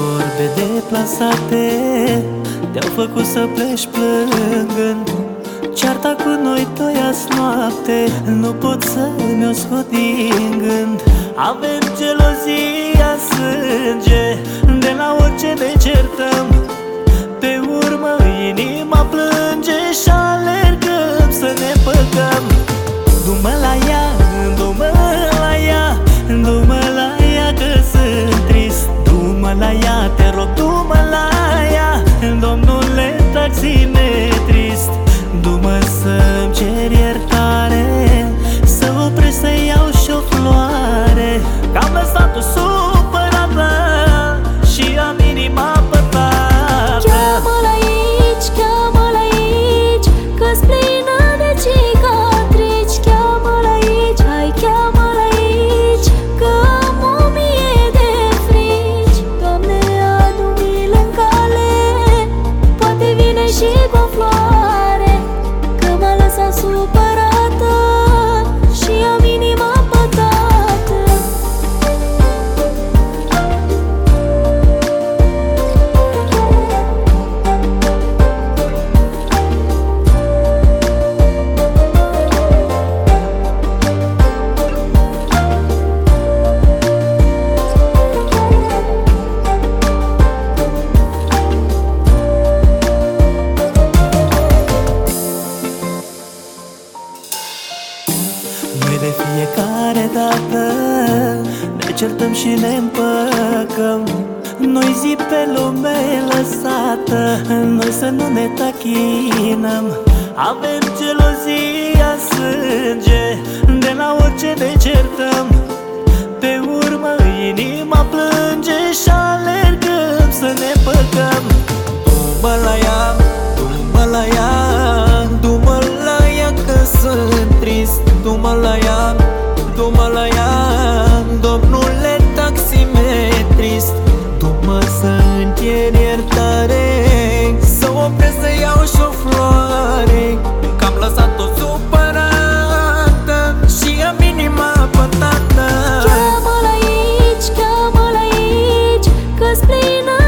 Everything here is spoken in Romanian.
vorbe deplasate te-au făcut să pleci plângând. Cearta cu noi doi azi noapte nu pot să-mi o scot din gând. Avem gelozia în sânge, de la orice ne certăm. Pe urmă inima plânge și alergăm să ne păcăm. Du-mă la ea, du-mă la ea, du-mă la ea că sunt trist. Du-mă la ea, te rog, du-mă la ea, domnule taximetrist. Du-mă să-mi cer iertare, să opresc să iau și-o floare, că am lăsat-o supărată și am inima pătată. Cheamă-l aici, cheamă-l aici, că-s plină de cicatrici. Cheamă-l aici, hai cheamă-l aici, că am 1000 de frici. Doamne, adu-mi-l în cale, poate vine și cu o floare, că m-a lăsat supărată și am inima pătată. Noi de fiecare dată ne certăm și ne împăcăm. Noi zi pe lume lăsată, noi să nu ne tachinăm. Avem gelozia în sânge, de la orice ne certăm. Pe urmă inima plânge și alergăm să ne păcăm. Du-mă la ea, du-mă la ea, du-mă la ea că sunt trist. Du-mă la ea, du-mă la ea, domnule taximetrist. Du-mă să-mi cer iertare, să opresc să iau și-o floare, că am lăsat-o supărată și am inima pătată. Cheamă-l aici, cheamă-l aici, că-s plină